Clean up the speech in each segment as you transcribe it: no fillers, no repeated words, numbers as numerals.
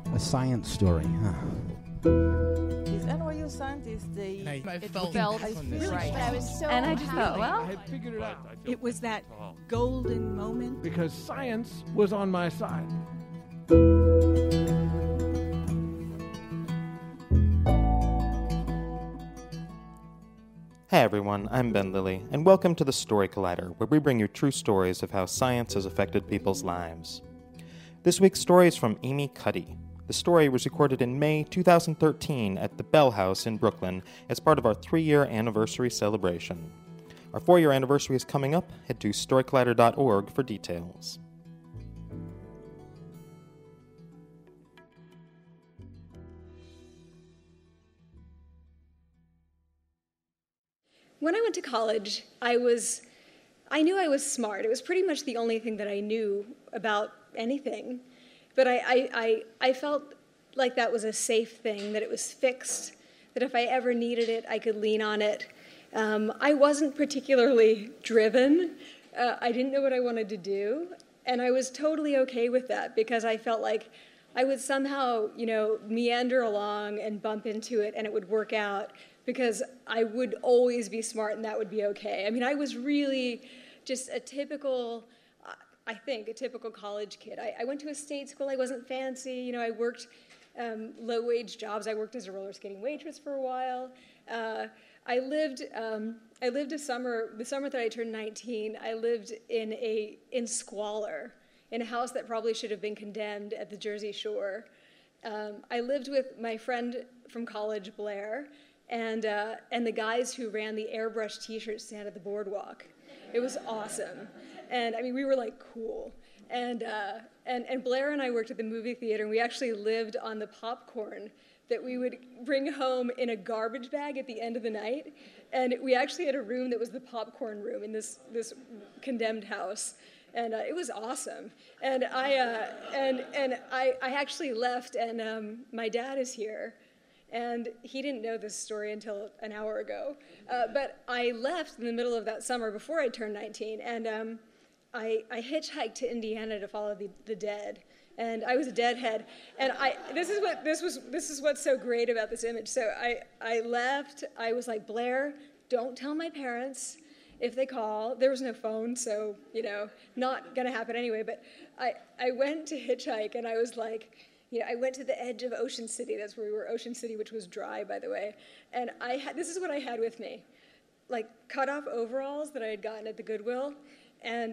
A science story, huh? These NYU scientists, I felt really right. But I was so And I just thought, happy. well, I had figured it out. It was that golden moment. Because science was on my side. Hey everyone, I'm Ben Lilly, and welcome to the Story Collider, where we bring you true stories of how science has affected people's lives. This week's story is from Amy Cuddy. The story was recorded in May 2013 at the Bell House in Brooklyn as part of our 3-year anniversary celebration. Our 4-year anniversary is coming up. Head to storycollider.org for details. When I went to college, I knew I was smart. It was pretty much the only thing that I knew about anything. But I felt like that was a safe thing, that it was fixed, that if I ever needed it, I could lean on it. I wasn't particularly driven. I didn't know what I wanted to do. And I was totally okay with that because I felt like I would somehow, meander along and bump into it and it would work out because I would always be smart and that would be okay. I mean, I was really just a typical college kid. I went to a state school. I wasn't fancy. I worked low-wage jobs. I worked as a roller skating waitress for a while. I lived the summer that I turned 19. I lived in squalor, in a house that probably should have been condemned at the Jersey Shore. I lived with my friend from college, Blair, and the guys who ran the airbrush T-shirt stand at the boardwalk. It was awesome, and I mean we were like cool. And Blair and I worked at the movie theater, and we actually lived on the popcorn that we would bring home in a garbage bag at the end of the night. And we actually had a room that was the popcorn room in this condemned house. And it was awesome. And I actually left, and my dad is here. And he didn't know this story until an hour ago. But I left in the middle of that summer before I turned 19. And I hitchhiked to Indiana to follow the dead. And I was a deadhead. And this is what's so great about this image. So I left. I was like, Blair, don't tell my parents if they call. There was no phone, so not gonna happen anyway. But I went to hitchhike, and I was like, I went to the edge of Ocean City. That's where we were, Ocean City, which was dry, by the way. And this is what I had with me, like cut-off overalls that I had gotten at the Goodwill, and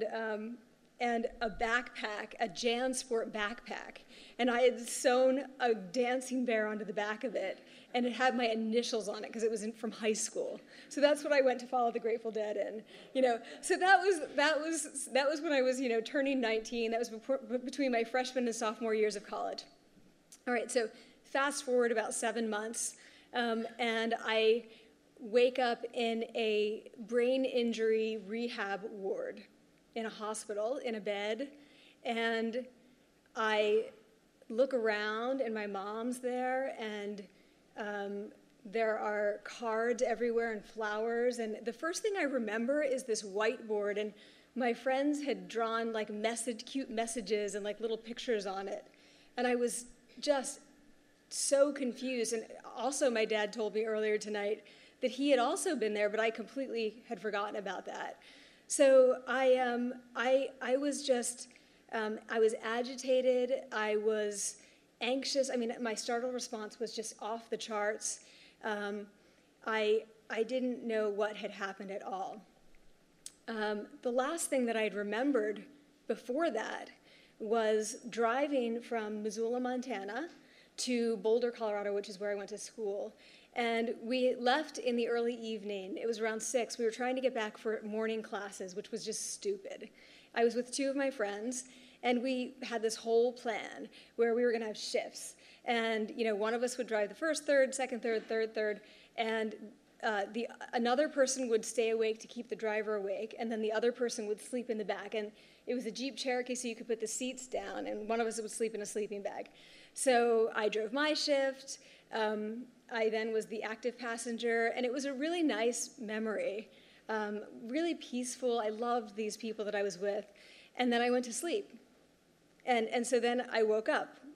a backpack, a JanSport backpack. And I had sewn a dancing bear onto the back of it, and it had my initials on it because it was from high school. So that's what I went to follow the Grateful Dead in. So that was when I was turning 19. That was between my freshman and sophomore years of college. All right, so fast forward about 7 months, and I wake up in a brain injury rehab ward in a hospital, in a bed, and I look around, and my mom's there, and there are cards everywhere and flowers, and the first thing I remember is this whiteboard, and my friends had drawn like cute messages and like little pictures on it, and I was just so confused. And also my dad told me earlier tonight that he had also been there, but I completely had forgotten about that. So I was agitated, I was anxious. I mean, my startle response was just off the charts. I didn't know what had happened at all. The last thing that I'd remembered before that was driving from Missoula, Montana to Boulder, Colorado, which is where I went to school. And we left in the early evening. It was around 6. We were trying to get back for morning classes, which was just stupid. I was with 2 of my friends, and we had this whole plan where we were going to have shifts. And one of us would drive the first third, second third, and another person would stay awake to keep the driver awake, and then the other person would sleep in the back. And it was a Jeep Cherokee, so you could put the seats down, and one of us would sleep in a sleeping bag. So I drove my shift. I then was the active passenger, and it was a really nice memory, really peaceful. I loved these people that I was with. And then I went to sleep. And so then I woke up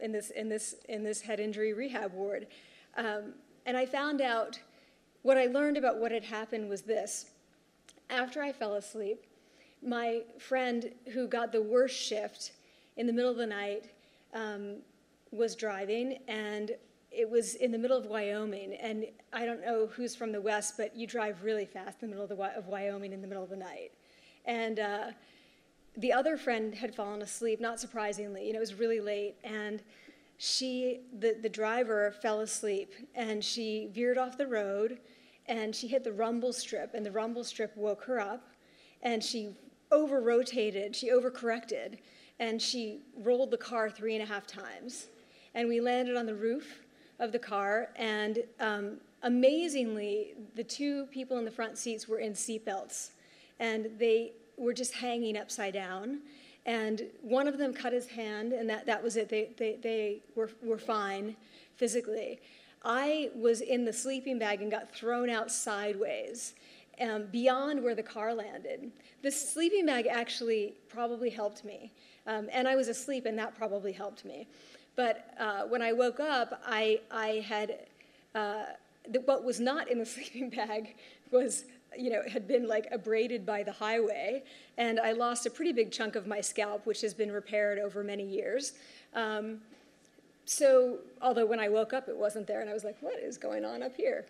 in this head injury rehab ward. And I found out, what I learned about what had happened was this. After I fell asleep, my friend who got the worst shift in the middle of the night was driving, and it was in the middle of Wyoming. And I don't know who's from the West, but you drive really fast in the middle of Wyoming in the middle of the night. And the other friend had fallen asleep, not surprisingly. It was really late, and the driver fell asleep, and she veered off the road, and she hit the rumble strip, and the rumble strip woke her up, and she over-rotated, she overcorrected, and she rolled the car 3.5 times. And we landed on the roof of the car, and amazingly, the 2 people in the front seats were in seatbelts, and they were just hanging upside down. And one of them cut his hand, and that was it. They were fine physically. I was in the sleeping bag and got thrown out sideways beyond where the car landed. The sleeping bag actually probably helped me, and I was asleep, and that probably helped me. But when I woke up, I had what was not in the sleeping bag was, had been like abraded by the highway, and I lost a pretty big chunk of my scalp, which has been repaired over many years. So, although when I woke up, it wasn't there, and I was like, what is going on up here?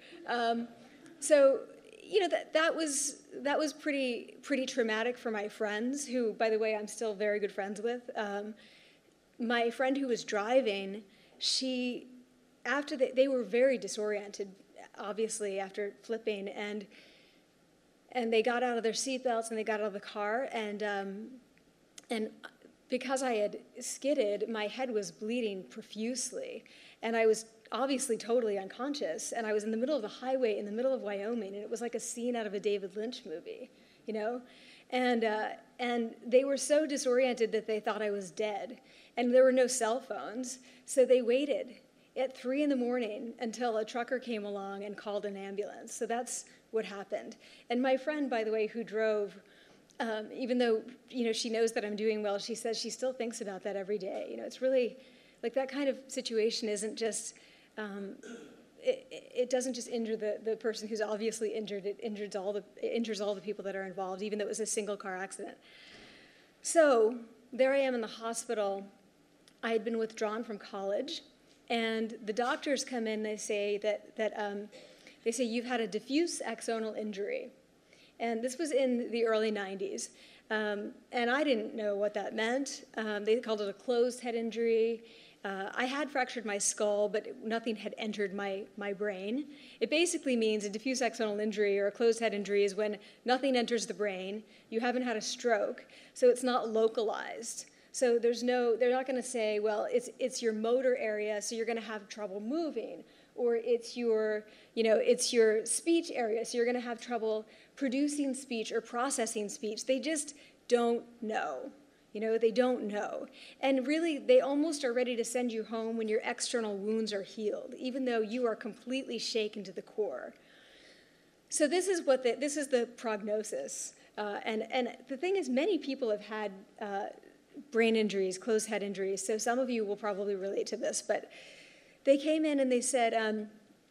That was pretty traumatic for my friends, who, by the way, I'm still very good friends with. My friend who was driving, after they were very disoriented, obviously, after flipping, and they got out of their seatbelts and they got out of the car, and because I had skidded, my head was bleeding profusely, and I was obviously totally unconscious, and I was in the middle of the highway in the middle of Wyoming, and it was like a scene out of a David Lynch movie, and they were so disoriented that they thought I was dead, and there were no cell phones, so they waited at 3 a.m. until a trucker came along and called an ambulance. So that's what happened. And my friend, by the way, who drove, even though she knows that I'm doing well, she says she still thinks about that every day. It's really like that kind of situation isn't just it doesn't just injure the person who's obviously injured. It injures all the people that are involved, even though it was a single car accident. So there I am in the hospital. I had been withdrawn from college, and the doctors come in. They say they say you've had a diffuse axonal injury, and this was in the early 90s. And I didn't know what that meant. They called it a closed head injury. I had fractured my skull, but nothing had entered my brain. It basically means a diffuse axonal injury or a closed head injury is when nothing enters the brain, you haven't had a stroke, so it's not localized. So they're not going to say, well, it's your motor area, so you're going to have trouble moving, or it's your speech area, so you're going to have trouble producing speech or processing speech. They just don't know. They don't know. And really, they almost are ready to send you home when your external wounds are healed, even though you are completely shaken to the core. So this is the prognosis. And the thing is, many people have had brain injuries, closed head injuries, so some of you will probably relate to this, but they came in and they said, and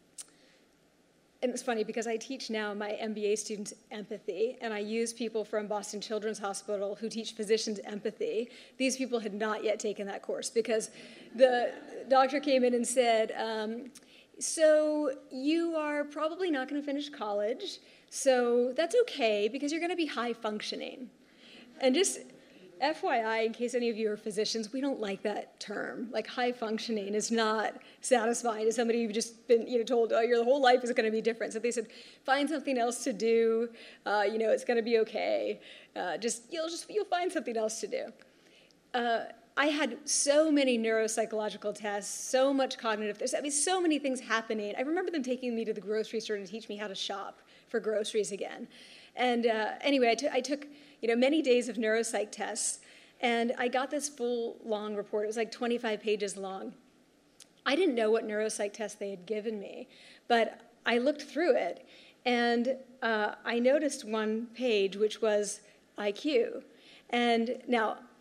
it's funny because I teach now my MBA students empathy, and I use people from Boston Children's Hospital who teach physicians empathy. These people had not yet taken that course because the doctor came in and said, so you are probably not going to finish college, so that's okay because you're going to be high functioning. And just FYI, in case any of you are physicians, we don't like that term. Like, high functioning is not satisfying to somebody who's just been told, oh, your whole life is going to be different. So they said, find something else to do. It's going to be okay. You'll find something else to do. I had so many neuropsychological tests, so much cognitive. So many things happening. I remember them taking me to the grocery store to teach me how to shop for groceries again. And anyway, I took many days of neuropsych tests, and I got this full, long report. It was like 25 pages long. I didn't know what neuropsych test they had given me, but I looked through it, and I noticed one page, which was IQ. And now,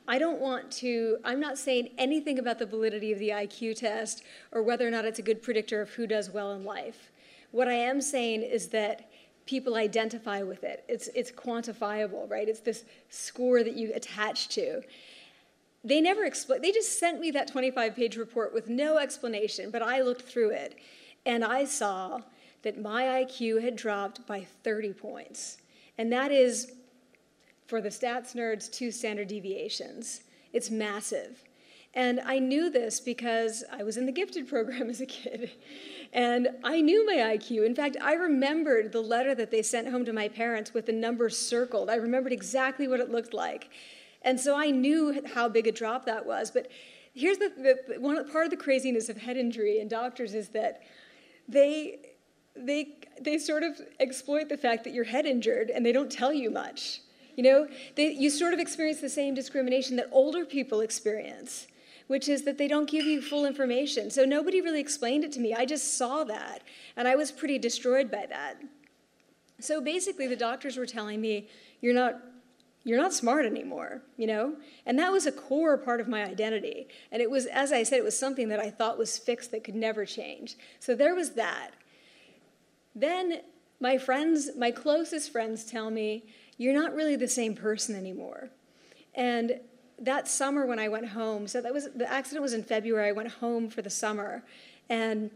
I'm not saying anything about the validity of the IQ test or whether or not it's a good predictor of who does well in life. What I am saying is that people identify with it. It's quantifiable, right? It's this score that you attach to. They never explain. They just sent me that 25-page report with no explanation, but I looked through it, and I saw that my IQ had dropped by 30 points. And that is, for the stats nerds, 2 standard deviations. It's massive. And I knew this because I was in the gifted program as a kid. And I knew my IQ. In fact, I remembered the letter that they sent home to my parents with the numbers circled. I remembered exactly what it looked like. And so I knew how big a drop that was. But here's part of the craziness of head injury and doctors is that they sort of exploit the fact that you're head injured and they don't tell you much. You know, you sort of experience the same discrimination that older people experience, which is that they don't give you full information. So nobody really explained it to me. I just saw that, and I was pretty destroyed by that. So basically, the doctors were telling me, you're not smart anymore, you know? And that was a core part of my identity. And it was, as I said, it was something that I thought was fixed that could never change. So there was that. Then my closest friends tell me, you're not really the same person anymore. And that summer when I went home, so the accident was in February, I went home for the summer, and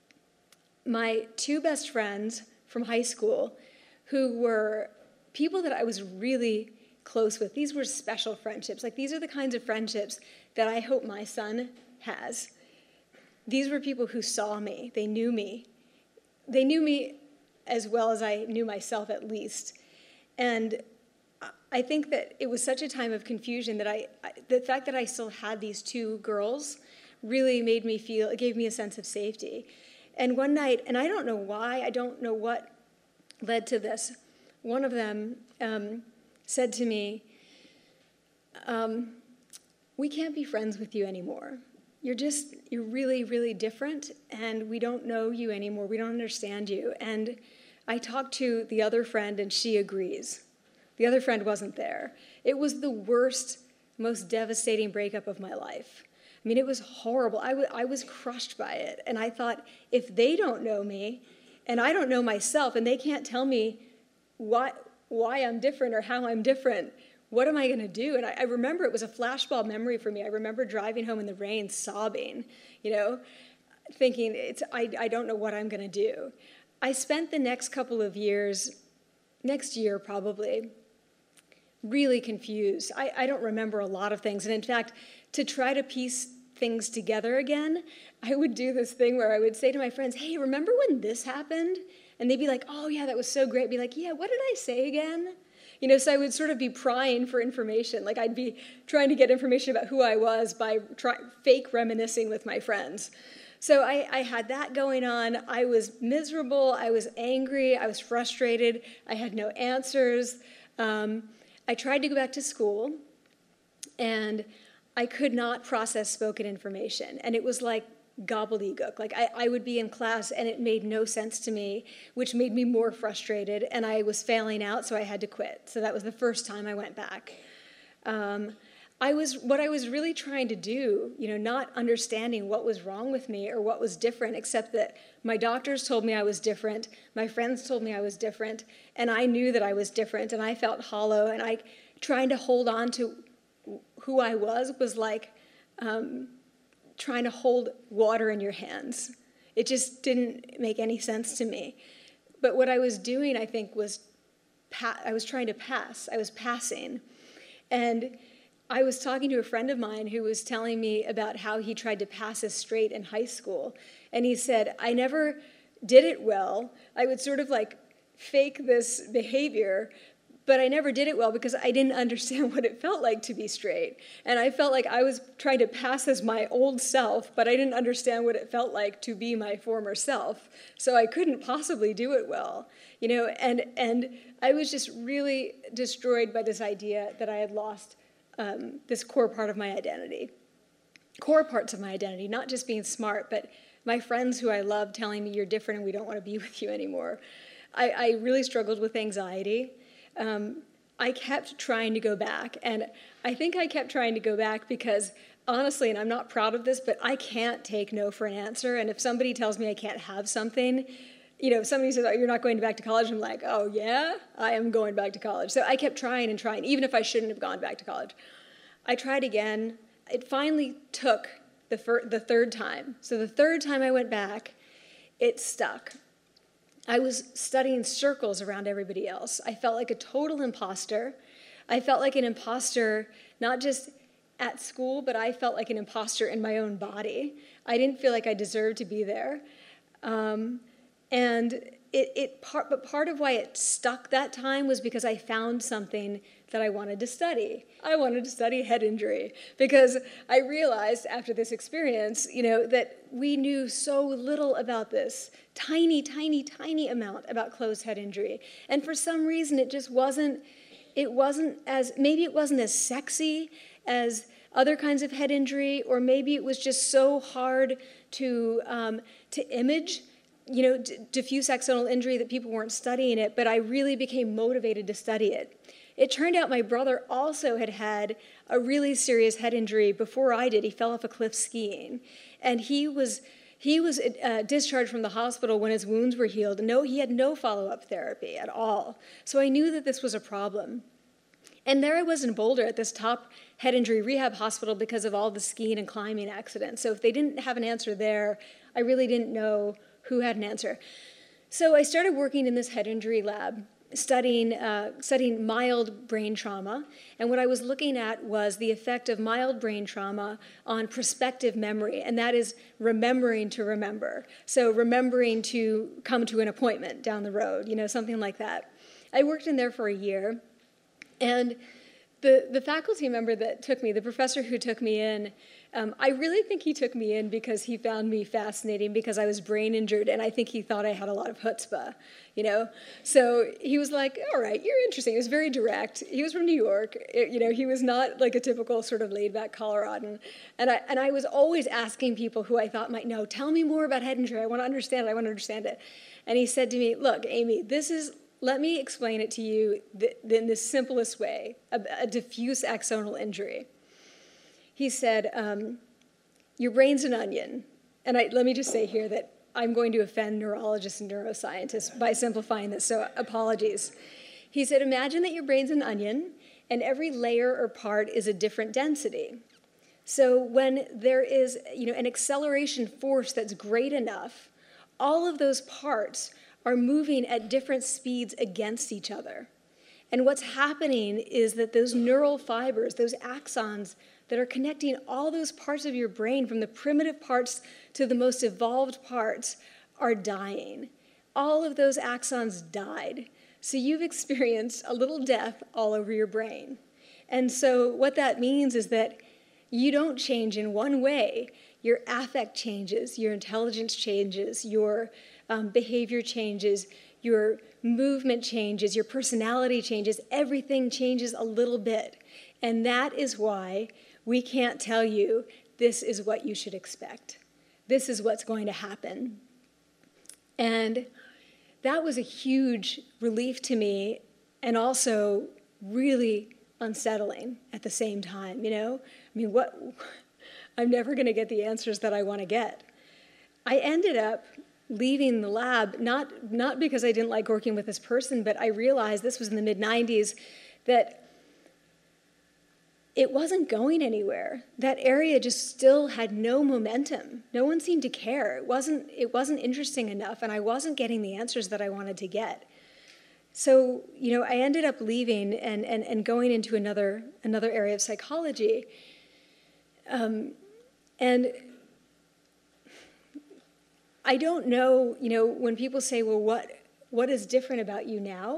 my 2 best friends from high school, who were people that I was really close with, these were special friendships. Like, these are the kinds of friendships that I hope my son has. These were people who saw me. They knew me. They knew me as well as I knew myself, at least. And I think that it was such a time of confusion that the fact that I still had these 2 girls really made me feel, it gave me a sense of safety. And one night, and I don't know why, I don't know what led to this, one of them said to me, we can't be friends with you anymore. You're really, really different, and we don't know you anymore. We don't understand you. And I talked to the other friend, and she agrees. The other friend wasn't there. It was the worst, most devastating breakup of my life. I mean, it was horrible. I was crushed by it. And I thought, if they don't know me, and I don't know myself, and they can't tell me why I'm different or how I'm different, what am I going to do? And I remember it was a flashbulb memory for me. I remember driving home in the rain, sobbing, you know, thinking, I don't know what I'm going to do. I spent the next couple of years, next year probably, really confused. I don't remember a lot of things. And in fact, to try to piece things together again, I would do this thing where I would say to my friends, hey, remember when this happened? And they'd be like, oh, yeah, that was so great. I'd be like, yeah, what did I say again? You know, so I would sort of be prying for information. Like, I'd be trying to get information about who I was by fake reminiscing with my friends. So I had that going on. I was miserable. I was angry. I was frustrated. I had no answers. I tried to go back to school, and I could not process spoken information. And it was like gobbledygook. Like, I would be in class, and it made no sense to me, which made me more frustrated, and I was failing out, so I had to quit. So that was the first time I went back. What I was really trying to do, you know, not understanding what was wrong with me or what was different, except that my doctors told me I was different, my friends told me I was different, and I knew that I was different, and I felt hollow, and trying to hold on to who I was like trying to hold water in your hands. It just didn't make any sense to me. But what I was doing, I think, was I was trying to pass. I was passing. And I was talking to a friend of mine who was telling me about how he tried to pass as straight in high school. And he said, I never did it well. I would sort of like fake this behavior, but I never did it well because I didn't understand what it felt like to be straight. And I felt like I was trying to pass as my old self, but I didn't understand what it felt like to be my former self. So I couldn't possibly do it well, you know, and I was just really destroyed by this idea that I had lost this core part of my identity. Core parts of my identity, not just being smart, but my friends who I love telling me you're different and we don't want to be with you anymore. I really struggled with anxiety. I kept trying to go back. And I think I kept trying to go back because, honestly, and I'm not proud of this, but I can't take no for an answer. And if somebody tells me I can't have something, if somebody says, oh, you're not going back to college, I'm like, oh, yeah, I am going back to college. So I kept trying and trying, even if I shouldn't have gone back to college. I tried again. It finally took the third time. So the third time I went back, it stuck. I was studying circles around everybody else. I felt like a total imposter. I felt like an imposter, not just at school, but I felt like an imposter in my own body. I didn't feel like I deserved to be there. But part of why it stuck that time was because I found something that I wanted to study. I wanted to study head injury because I realized after this experience, that we knew so little about this tiny, tiny, tiny amount about closed head injury. And for some reason, maybe it wasn't as sexy as other kinds of head injury, or maybe it was just so hard to image, diffuse axonal injury that people weren't studying it, but I really became motivated to study it. It turned out my brother also had a really serious head injury before I did. He fell off a cliff skiing, and he was discharged from the hospital when his wounds were healed. He had no follow-up therapy at all. So I knew that this was a problem. And there I was in Boulder at this top head injury rehab hospital because of all the skiing and climbing accidents. So if they didn't have an answer there, I really didn't know who had an answer. So I started working in this head injury lab, studying mild brain trauma. And what I was looking at was the effect of mild brain trauma on prospective memory, and that is remembering to remember. So remembering to come to an appointment down the road, something like that. I worked in there for a year, and the faculty member that took me, the professor who took me in, I really think he took me in because he found me fascinating because I was brain injured, and I think he thought I had a lot of chutzpah, So he was like, all right, you're interesting. He was very direct. He was from New York. He was not like a typical sort of laid-back Coloradan. And I was always asking people who I thought might know, tell me more about head injury. I want to understand it. And he said to me, look, Amy, let me explain it to you in the simplest way, a diffuse axonal injury. He said, your brain's an onion. And let me just say here that I'm going to offend neurologists and neuroscientists by simplifying this, so apologies. He said, imagine that your brain's an onion, and every layer or part is a different density. So when there is an acceleration force that's great enough, all of those parts are moving at different speeds against each other. And what's happening is that those neural fibers, those axons that are connecting all those parts of your brain, from the primitive parts to the most evolved parts, are dying. All of those axons died. So you've experienced a little death all over your brain. And so what that means is that you don't change in one way. Your affect changes, your intelligence changes, your behavior changes, your movement changes, your personality changes, everything changes a little bit. And that is why we can't tell you this is what you should expect. This is what's going to happen. And that was a huge relief to me, and also really unsettling at the same time, I'm never going to get the answers that I want to get. I ended up leaving the lab, not because I didn't like working with this person, but I realized, this was in the mid-90s, that it wasn't going anywhere. That area just still had no momentum. No one seemed to care. It wasn't interesting enough, and I wasn't getting the answers that I wanted to get. So, I ended up leaving and going into another area of psychology. And I don't know, when people say, well, what is different about you now?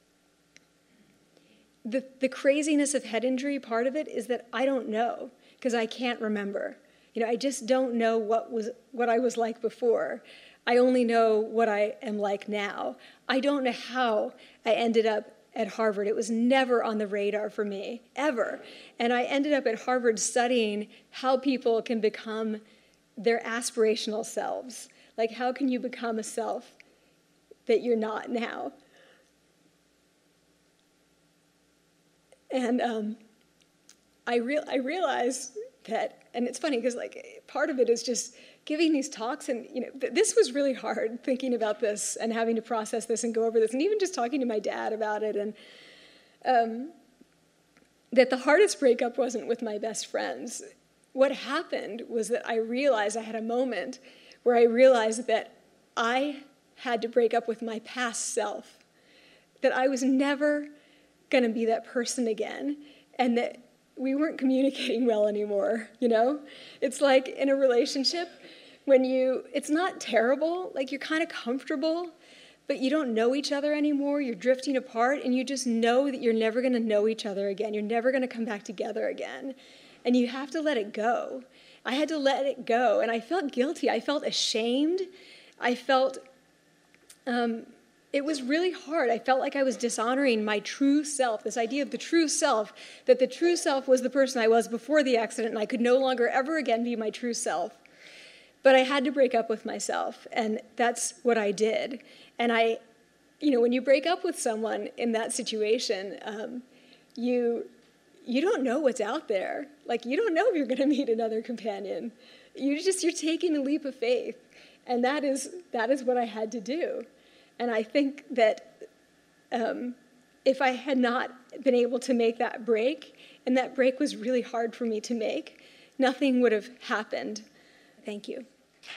The craziness of head injury, part of it is that I don't know, because I can't remember. I just don't know what I was like before. I only know what I am like now. I don't know how I ended up at Harvard. It was never on the radar for me, ever. And I ended up at Harvard studying how people can become their aspirational selves. Like, how can you become a self that you're not now? And I realized that, and it's funny because like part of it is just giving these talks, and this was really hard, thinking about this and having to process this and go over this, and even just talking to my dad about it, and that the hardest breakup wasn't with my best friends. What happened was that I realized, I had a moment where I realized that I had to break up with my past self, that I was never going to be that person again, and that we weren't communicating well anymore, It's like in a relationship, when it's not terrible, like you're kind of comfortable, but you don't know each other anymore, you're drifting apart, and you just know that you're never going to know each other again, you're never going to come back together again, and you have to let it go. I had to let it go, and I felt guilty, I felt ashamed, I felt, it was really hard. I felt like I was dishonoring my true self, this idea of the true self, that the true self was the person I was before the accident, and I could no longer ever again be my true self. But I had to break up with myself, and that's what I did. And when you break up with someone in that situation, you don't know what's out there. Like, you don't know if you're going to meet another companion. You're taking a leap of faith, and that is what I had to do. And I think that if I had not been able to make that break, and that break was really hard for me to make, nothing would have happened. Thank you.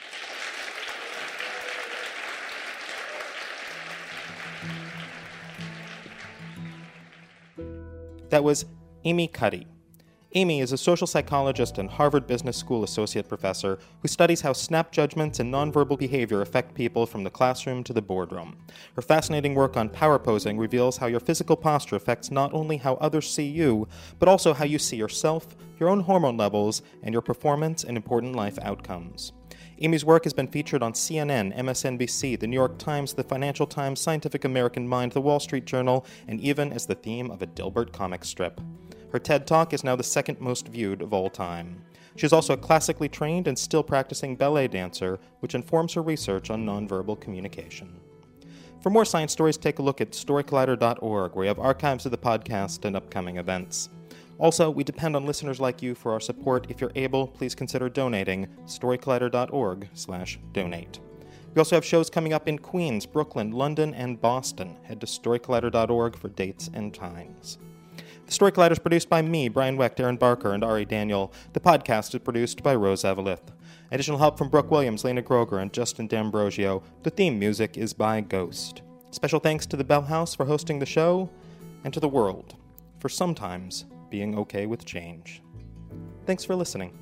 That was Amy Cuddy. Amy is a social psychologist and Harvard Business School associate professor who studies how snap judgments and nonverbal behavior affect people from the classroom to the boardroom. Her fascinating work on power posing reveals how your physical posture affects not only how others see you, but also how you see yourself, your own hormone levels, and your performance and important life outcomes. Amy's work has been featured on CNN, MSNBC, The New York Times, The Financial Times, Scientific American Mind, The Wall Street Journal, and even as the theme of a Dilbert comic strip. Her TED Talk is now the second most viewed of all time. She is also a classically trained and still practicing ballet dancer, which informs her research on nonverbal communication. For more science stories, take a look at storycollider.org, where you have archives of the podcast and upcoming events. Also, we depend on listeners like you for our support. If you're able, please consider donating. storycollider.org/donate. We also have shows coming up in Queens, Brooklyn, London, and Boston. Head to storycollider.org for dates and times. The Story Collider is produced by me, Brian Wecht, Aaron Barker, and Ari Daniel. The podcast is produced by Rose Avalith. Additional help from Brooke Williams, Lena Groger, and Justin D'Ambrosio. The theme music is by Ghost. Special thanks to the Bell House for hosting the show, and to the world for sometimes being okay with change. Thanks for listening.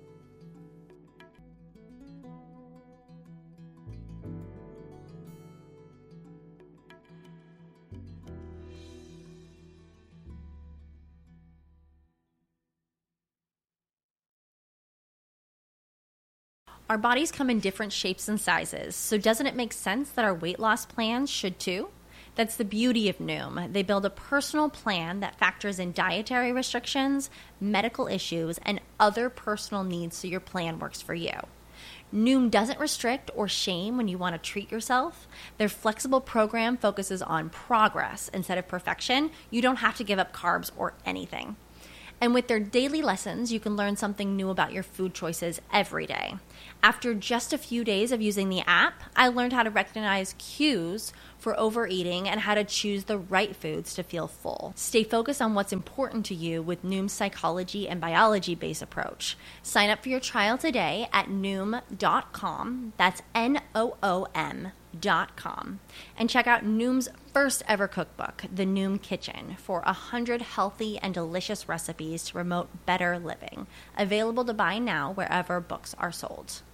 Our bodies come in different shapes and sizes, so doesn't it make sense that our weight loss plans should too? That's the beauty of Noom. They build a personal plan that factors in dietary restrictions, medical issues, and other personal needs so your plan works for you. Noom doesn't restrict or shame when you want to treat yourself. Their flexible program focuses on progress instead of perfection. You don't have to give up carbs or anything. And with their daily lessons, you can learn something new about your food choices every day. After just a few days of using the app, I learned how to recognize cues for overeating and how to choose the right foods to feel full. Stay focused on what's important to you with Noom's psychology and biology-based approach. Sign up for your trial today at Noom.com. That's Noom.com. And check out Noom's first ever cookbook, The Noom Kitchen, for 100 healthy and delicious recipes to promote better living. Available to buy now wherever books are sold.